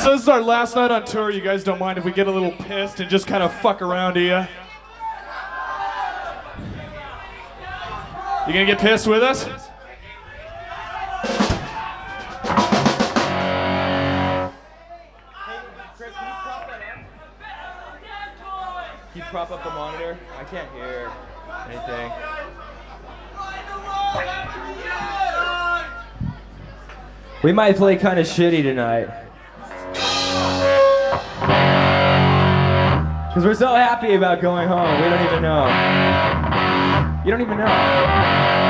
So this is our last night on tour. You guys don't mind if we get a little pissed and just kind of fuck around, do ya? You gonna get pissed with us? Can you prop up the monitor? I can't hear anything. We might play kind of shitty tonight. Because we're so happy about going home. We don't even know. You don't even know.